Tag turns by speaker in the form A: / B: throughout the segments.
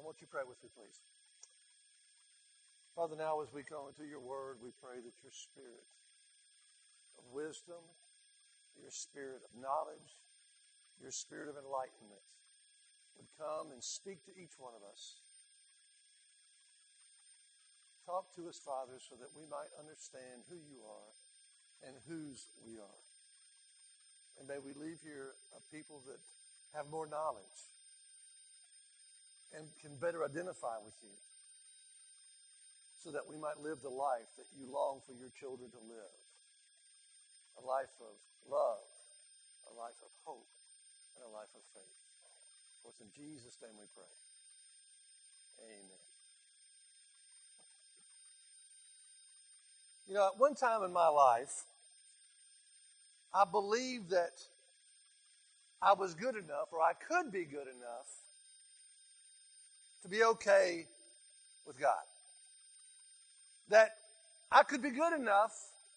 A: won't you pray with me, please? Father, now as we go into your word, we pray that your spirit of wisdom, your spirit of knowledge, your spirit of enlightenment would come and speak to each one of us. Talk to us, Father, so that we might understand who you are and whose we are. And may we leave here a people that have more knowledge and can better identify with you, so that we might live the life that you long for your children to live. A life of love, a life of hope, and a life of faith. For it's in Jesus' name we pray. Amen. You know, at one time in my life, I believed that I was good enough, or I could be good enough, to be okay with God. That I could be good enough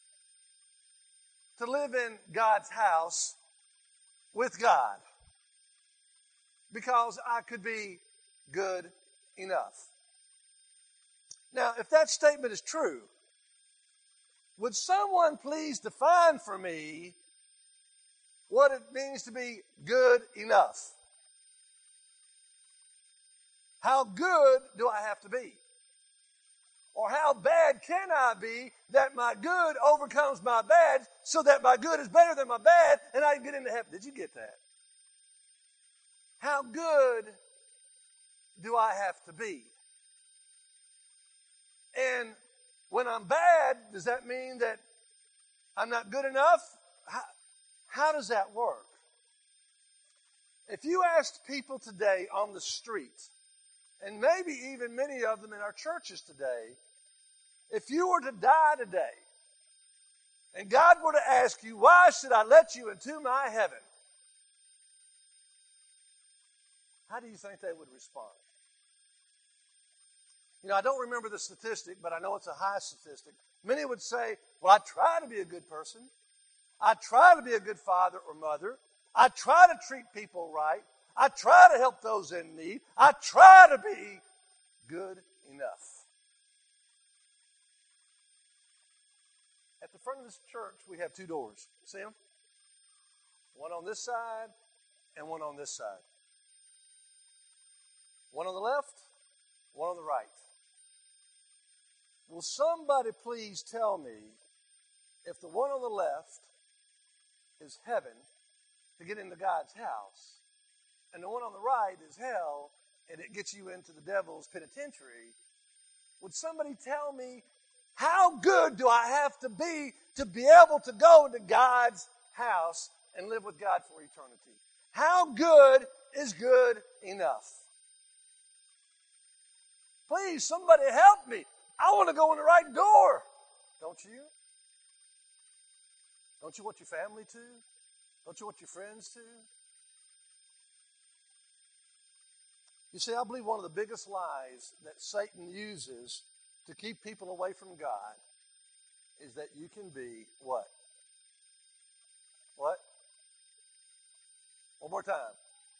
A: to live in God's house with God, because I could be good enough. Now, if that statement is true, would someone please define for me what it means to be good enough? How good do I have to be? Or how bad can I be that my good overcomes my bad, so that my good is better than my bad and I can get into heaven? Did you get that? How good do I have to be? And when I'm bad, does that mean that I'm not good enough? How does that work? If you asked people today on the street, and maybe even many of them in our churches today, if you were to die today, and God were to ask you, why should I let you into my heaven? How do you think they would respond? You know, I don't remember the statistic, but I know it's a high statistic. Many would say, well, I try to be a good person. I try to be a good father or mother. I try to treat people right. I try to help those in need. I try to be good enough. At the front of this church, we have two doors. See them? One on this side and one on this side. One on the left, one on the right. Will somebody please tell me if the one on the left is heaven to get into God's house, and the one on the right is hell and it gets you into the devil's penitentiary? Would somebody tell me, how good do I have to be able to go into God's house and live with God for eternity? How good is good enough? Please, somebody help me. I want to go in the right door. Don't you? Don't you want your family to? Don't you want your friends to? You see, I believe one of the biggest lies that Satan uses to keep people away from God is that you can be what? What? One more time.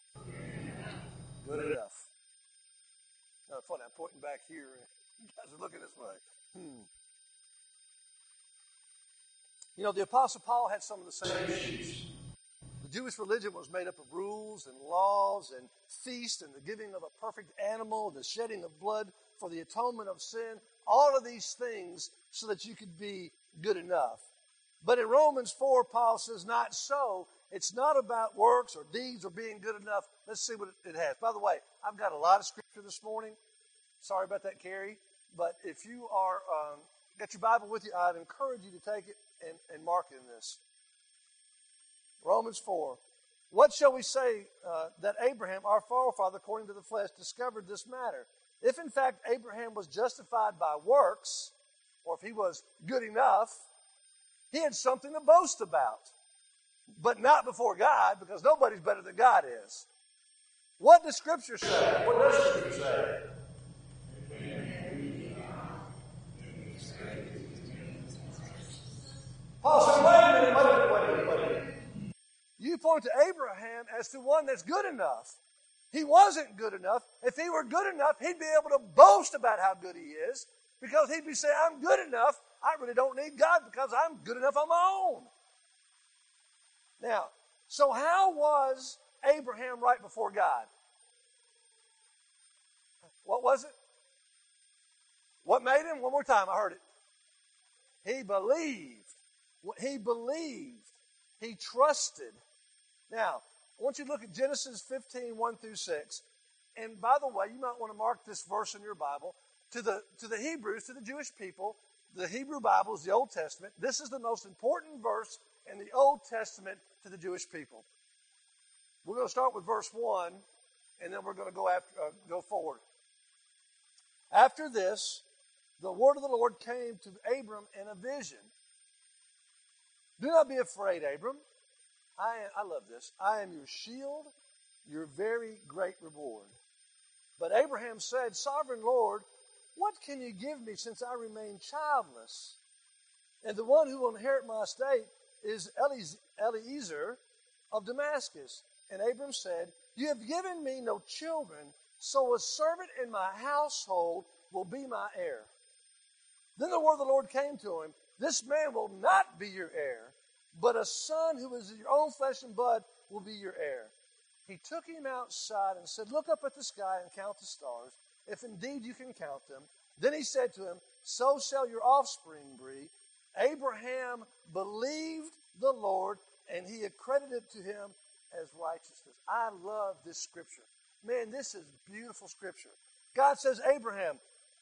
A: Good enough. Now, it's funny, I'm pointing back here. You guys are looking this way. You know, the Apostle Paul had some of the same issues. The Jewish religion was made up of rules and laws and feasts and the giving of a perfect animal and the shedding of blood for the atonement of sin. All of these things so that you could be good enough. But in Romans 4, Paul says, not so. It's not about works or deeds or being good enough. Let's see what it has. By the way, I've got a lot of scripture this morning. Sorry about that, Carrie. But if you are got your Bible with you, I'd encourage you to take it and mark it in this. Romans 4. What shall we say that Abraham, our forefather, according to the flesh, discovered this matter? If in fact Abraham was justified by works, or if he was good enough, he had something to boast about. But not before God, because nobody's better than God is. What does Scripture say? What does Scripture say? Paul said, wait a minute. You point to Abraham as to one that's good enough. He wasn't good enough. If he were good enough, he'd be able to boast about how good he is, because he'd be saying, I'm good enough. I really don't need God because I'm good enough on my own. Now, so how was Abraham right before God? What was it? What made him? One more time, I heard it. He believed. He believed. He trusted. Now, I want you to look at Genesis 15, 1 through 6. And by the way, you might want to mark this verse in your Bible. To the Hebrews, to the Jewish people, the Hebrew Bible is the Old Testament. This is the most important verse in the Old Testament to the Jewish people. We're going to start with verse 1, and then we're going to go forward. After this, the word of the Lord came to Abram in a vision. Do not be afraid, Abram. I love this. I am your shield, your very great reward. But Abraham said, Sovereign Lord, what can you give me since I remain childless? And the one who will inherit my estate is Eliezer of Damascus. And Abram said, You have given me no children, so a servant in my household will be my heir. Then the word of the Lord came to him, This man will not be your heir, but a son who is your own flesh and blood will be your heir. He took him outside and said, Look up at the sky and count the stars, if indeed you can count them. Then he said to him, So shall your offspring be. Abraham believed the Lord, and he accredited to him as righteousness. I love this scripture. Man, this is beautiful scripture. God says, Abraham,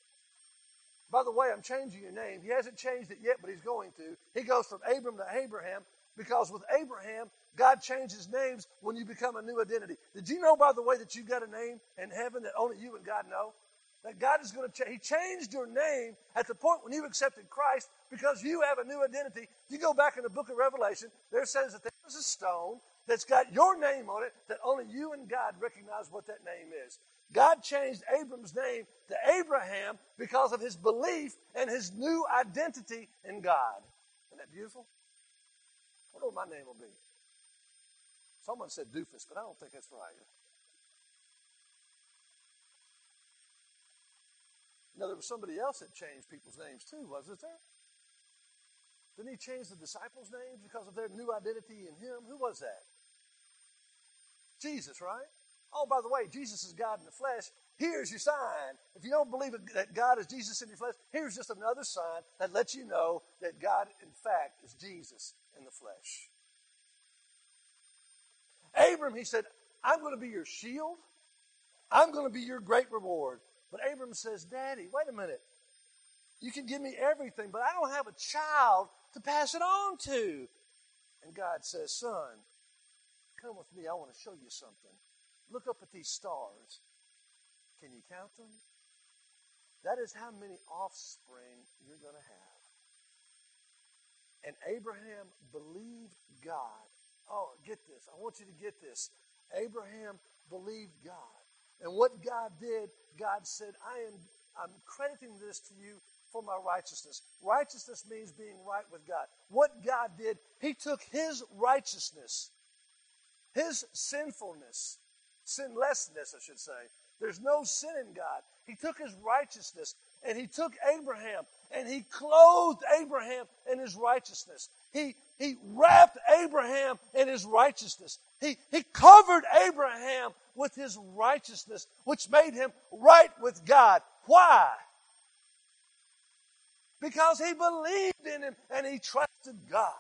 A: by the way, I'm changing your name. He hasn't changed it yet, but he's going to. He goes from Abram to Abraham, because with Abraham, God changes names when you become a new identity. Did you know, by the way, that you've got a name in heaven that only you and God know? That God is going to change. He changed your name at the point when you accepted Christ, because you have a new identity. If you go back in the book of Revelation, there says that there's a stone that's got your name on it that only you and God recognize what that name is. God changed Abram's name to Abraham because of his belief and his new identity in God. Isn't that beautiful? I wonder what my name will be. Someone said doofus, but I don't think that's right. Now, there was somebody else that changed people's names too, wasn't there? Didn't he change the disciples' names because of their new identity in him? Who was that? Jesus, right? Oh, by the way, Jesus is God in the flesh. Here's your sign. If you don't believe that God is Jesus in your flesh, here's just another sign that lets you know that God, in fact, is Jesus in the flesh. Abram, he said, I'm going to be your shield. I'm going to be your great reward. But Abram says, Daddy, wait a minute. You can give me everything, but I don't have a child to pass it on to. And God says, Son, come with me. I want to show you something. Look up at these stars. Can you count them? That is how many offspring you're going to have. And Abraham believed God. Oh, get this. I want you to get this. Abraham believed God. And what God did, God said, I'm crediting this to you for my righteousness. Righteousness means being right with God. What God did, he took his righteousness, his sinfulness, sinlessness, I should say. There's no sin in God. He took his righteousness, and he took Abraham, and he clothed Abraham in his righteousness. He wrapped Abraham in his righteousness. He covered Abraham with his righteousness, which made him right with God. Why? Because he believed in him and he trusted God.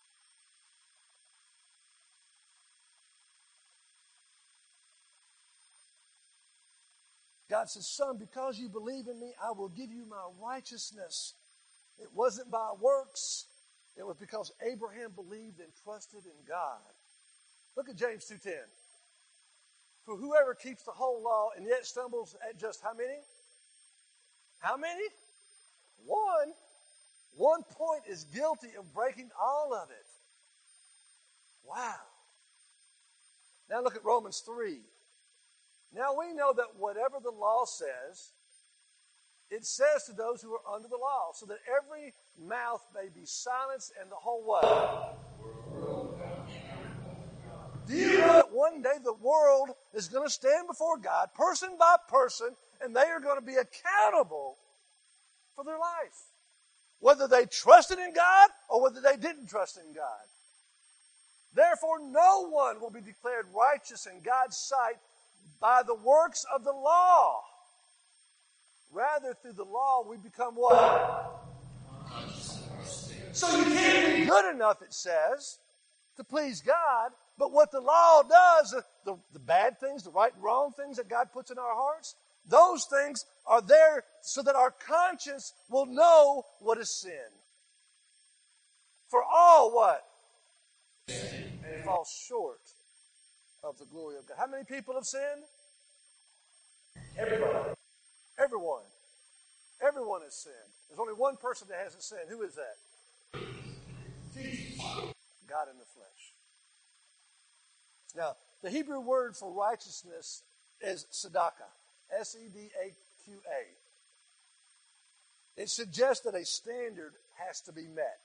A: God says, Son, because you believe in me, I will give you my righteousness. It wasn't by works. It was because Abraham believed and trusted in God. Look at James 2:10. For whoever keeps the whole law and yet stumbles at just how many? How many? One. 1 point is guilty of breaking all of it. Wow. Now look at Romans 3. Now we know that whatever the law says, it says to those who are under the law, so that every mouth may be silenced and the whole what? Do you know that one day the world is going to stand before God, person by person, and they are going to be accountable for their life? Whether they trusted in God or whether they didn't trust in God. Therefore, no one will be declared righteous in God's sight by the works of the law. Rather, through the law, we become what? So you can't be good enough, it says, to please God. But what the law does, the bad things, the right and wrong things that God puts in our hearts, those things are there so that our conscience will know what is sin. For all what? And fall short of the glory of God. How many people have sinned? Everybody. Everyone. Everyone has sinned. There's only one person that hasn't sinned. Who is that? Jesus. God in the flesh. Now, the Hebrew word for righteousness is tzedakah. S-E-D-A-Q-A. It suggests that a standard has to be met.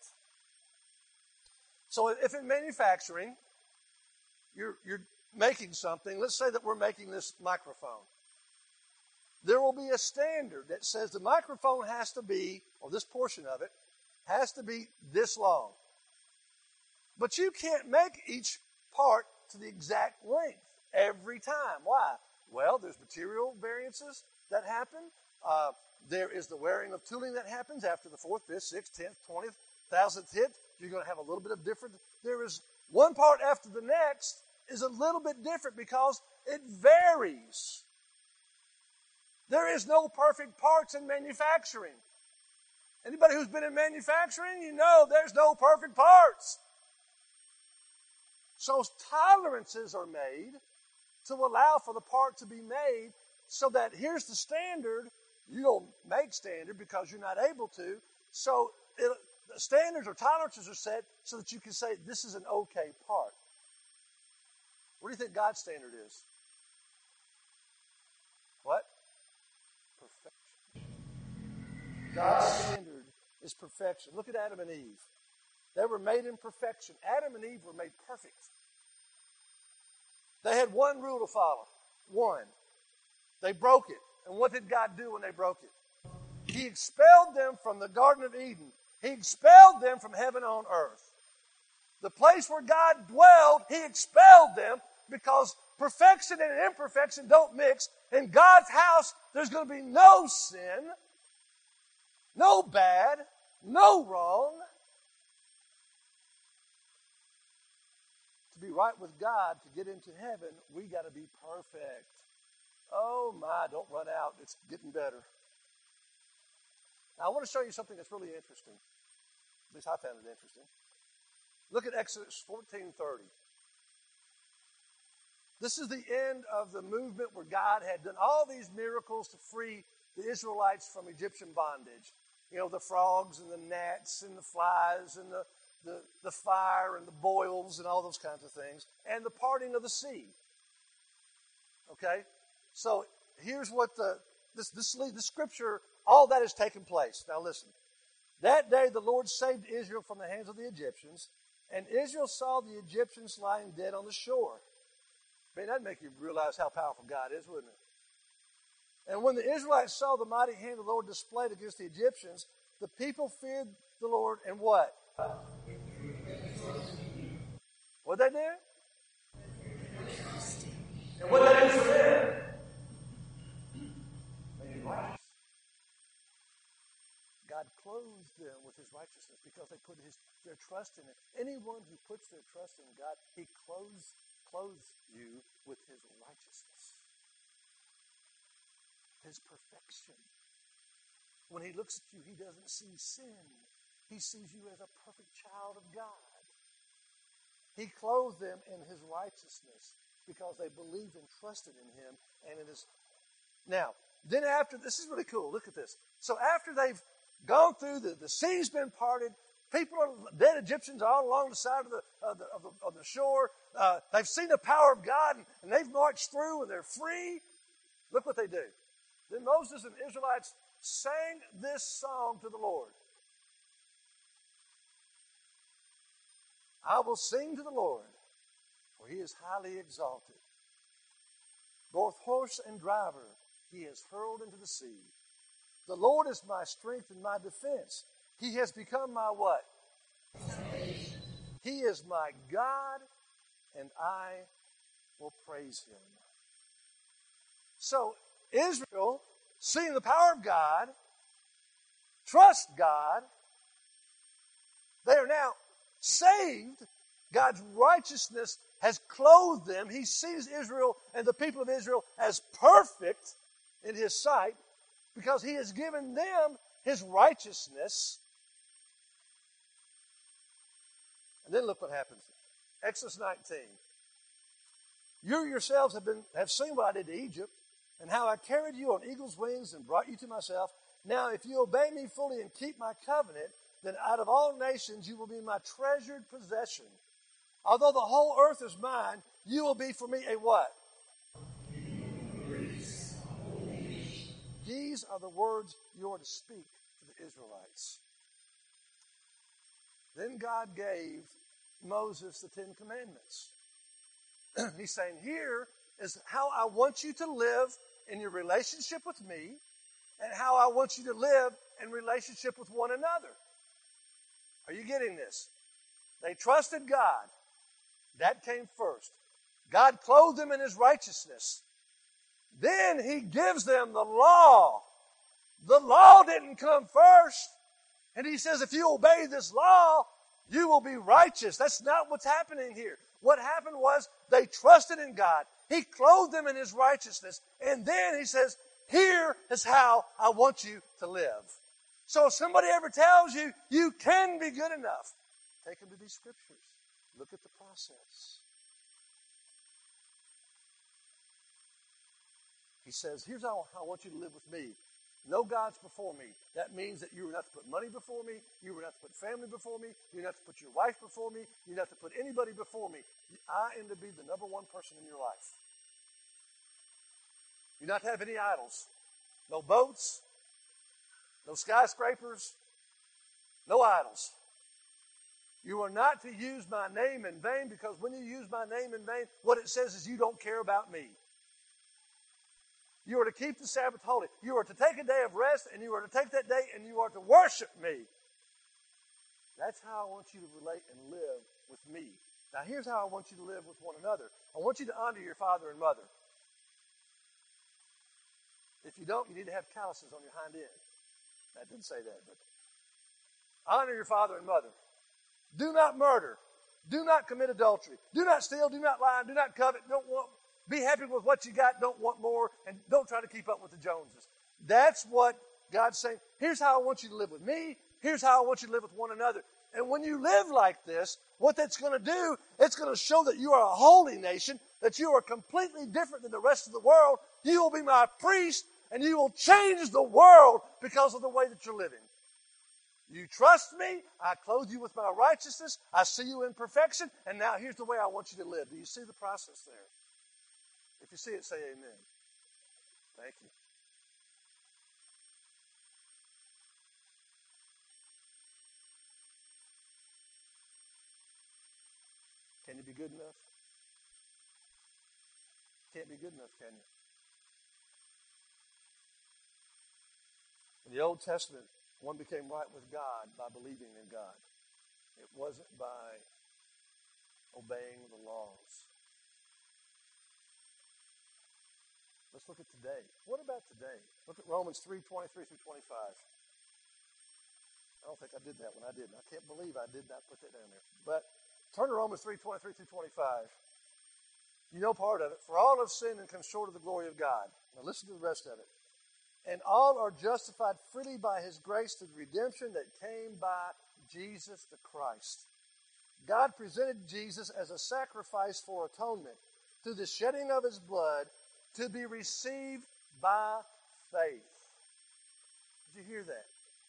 A: So if in manufacturing, you're making something, let's say that we're making this microphone. There will be a standard that says the microphone has to be, or this portion of it, has to be this long. But you can't make each part to the exact length every time. Why? Well, there's material variances that happen. There is the wearing of tooling that happens after the 4th, 5th, 6th, 10th, 20th, 1000th hit. You're going to have a little bit of different. There is one part after the next is a little bit different because it varies. There is no perfect parts in manufacturing. Anybody who's been in manufacturing, you know there's no perfect parts. So tolerances are made to allow for the part to be made so that here's the standard. You don't make standard because you're not able to. So the standards or tolerances are set so that you can say this is an okay part. What do you think God's standard is? What? Perfection. God's standard is perfection. Look at Adam and Eve. They were made in perfection. Adam and Eve were made perfect. They had one rule to follow. One. They broke it. And what did God do when they broke it? He expelled them from the Garden of Eden. He expelled them from heaven on earth. The place where God dwelled, He expelled them because perfection and imperfection don't mix. In God's house, there's going to be no sin, no bad, no wrong. To be right with God, to get into heaven, we got to be perfect. Oh my, don't run out. It's getting better. Now, I want to show you something that's really interesting. At least I found it interesting. Look at Exodus 14:30. This is the end of the movement where God had done all these miracles to free the Israelites from Egyptian bondage. You know, the frogs and the gnats and the flies and the fire and the boils and all those kinds of things. And the parting of the sea. Okay? So here's what the scripture, all that has taken place. Now listen. That day the Lord saved Israel from the hands of the Egyptians, and Israel saw the Egyptians lying dead on the shore. Man, that'd make you realize how powerful God is, wouldn't it? And when the Israelites saw the mighty hand of the Lord displayed against the Egyptians, the people feared the Lord and what? What'd they do? And what did they do for them? They righteous. God clothes them with His righteousness because they put their trust in it. Anyone who puts their trust in God, He clothes you with His righteousness. His perfection. When He looks at you, He doesn't see sin. He sees you as a perfect child of God. He clothed them in His righteousness because they believed and trusted in Him. And it is now, then after, this is really cool. Look at this. So after they've gone through, the sea's been parted, people are dead Egyptians all along the side of the shore. They've seen the power of God, and they've marched through, and they're free. Look what they do. Then Moses and the Israelites sang this song to the Lord. I will sing to the Lord, for he is highly exalted. Both horse and driver he has hurled into the sea. The Lord is my strength and my defense. He has become my what? He is my God, and I will praise him. So Israel, seeing the power of God, trust God. They are now saved. God's righteousness has clothed them. He sees Israel and the people of Israel as perfect in his sight because he has given them his righteousness. And then look what happens. Exodus 19. You yourselves have seen what I did to Egypt, and how I carried you on eagle's wings and brought you to myself. Now, if you obey me fully and keep my covenant, then out of all nations you will be my treasured possession. Although the whole earth is mine, you will be for me a what? These are the words you are to speak to the Israelites. Then God gave Moses the 10 Commandments. He's saying, here is how I want you to live in your relationship with me and how I want you to live in relationship with one another. Are you getting this? They trusted God. That came first. God clothed them in his righteousness. Then he gives them the law. The law didn't come first. And he says, if you obey this law, you will be righteous. That's not what's happening here. What happened was they trusted in God. He clothed them in his righteousness. And then he says, here is how I want you to live. So if somebody ever tells you, you can be good enough, take them to these scriptures. Look at the process. He says, here's how I want you to live with me. No gods before me. That means that you are not to put money before me. You are not to put family before me. You're not to put your wife before me. You're not to put anybody before me. I am to be the number one person in your life. You're not to have any idols. No boats. No skyscrapers. No idols. You are not to use my name in vain, because when you use my name in vain, what it says is you don't care about me. You are to keep the Sabbath holy. You are to take a day of rest, and you are to take that day and you are to worship me. That's how I want you to relate and live with me. Now here's how I want you to live with one another. I want you to honor your father and mother. If you don't, you need to have calluses on your hind end. I didn't say that, but honor your father and mother. Do not murder. Do not commit adultery. Do not steal. Do not lie. Do not covet. Be happy with what you got. Don't want more. And don't try to keep up with the Joneses. That's what God's saying. Here's how I want you to live with me. Here's how I want you to live with one another. And when you live like this, what that's going to do, it's going to show that you are a holy nation, that you are completely different than the rest of the world. You will be my priest, and you will change the world because of the way that you're living. You trust me, I clothe you with my righteousness, I see you in perfection, and now here's the way I want you to live. Do you see the process there? If you see it, say amen. Thank you. Can you be good enough? Can't be good enough, can you? In the Old Testament, one became right with God by believing in God. It wasn't by obeying the laws. Let's look at today. What about today? Look at Romans 3:23 through 25. I don't think I did that one. I didn't. I can't believe I did not put that down there. But turn to Romans 3:23 through 25. You know part of it. For all have sinned and come short of the glory of God. Now listen to the rest of it. And all are justified freely by his grace through the redemption that came by Jesus the Christ. God presented Jesus as a sacrifice for atonement through the shedding of his blood to be received by faith. Did you hear that?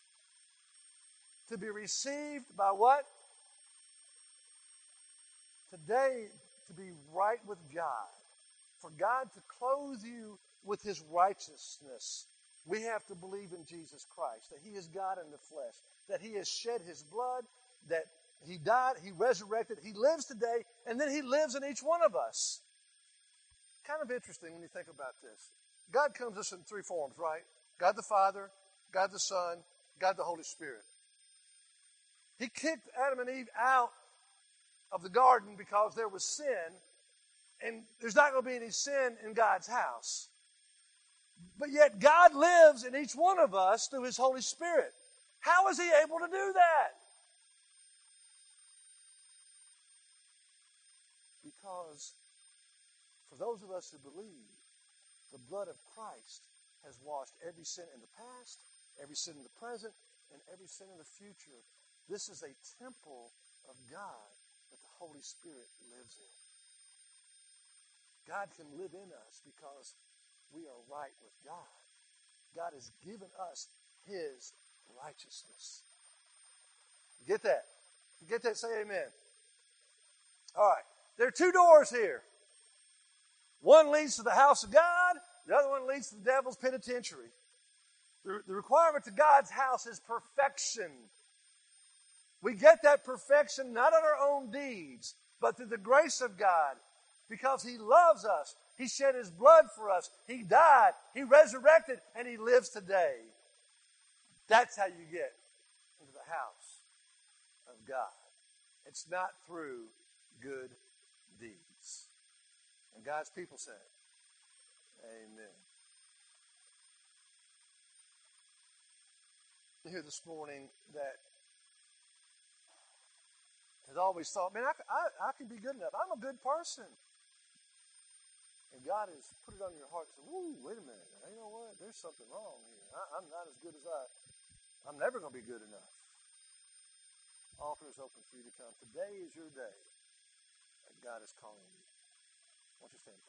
A: To be received by what? Today, to be right with God. For God to clothe you with his righteousness, we have to believe in Jesus Christ, that he is God in the flesh, that he has shed his blood, that He died, He resurrected, He lives today, and then He lives in each one of us. Kind of interesting when you think about this. God comes to us in three forms, right? God the Father, God the Son, God the Holy Spirit. He kicked Adam and Eve out of the garden because there was sin, and there's not going to be any sin in God's house. But yet God lives in each one of us through His Holy Spirit. How is He able to do that? Because for those of us who believe, the blood of Christ has washed every sin in the past, every sin in the present, and every sin in the future. This is a temple of God that the Holy Spirit lives in. God can live in us because we are right with God. God has given us His righteousness. You get that? You get that? Say amen. All right. There are two doors here. One leads to the house of God. The other one leads to the devil's penitentiary. The requirement to God's house is perfection. We get that perfection not on our own deeds, but through the grace of God. Because He loves us. He shed His blood for us. He died. He resurrected. And He lives today. That's how you get into the house of God. It's not through good deeds. And God's people said, amen. Here this morning that has always thought, man, I can be good enough. I'm a good person. And God has put it on your heart and said, whoa, wait a minute. You know what? There's something wrong here. I'm not as good as I'm never going to be good enough. Altar is open for you to come. Today is your day that God is calling you. Won't you stand?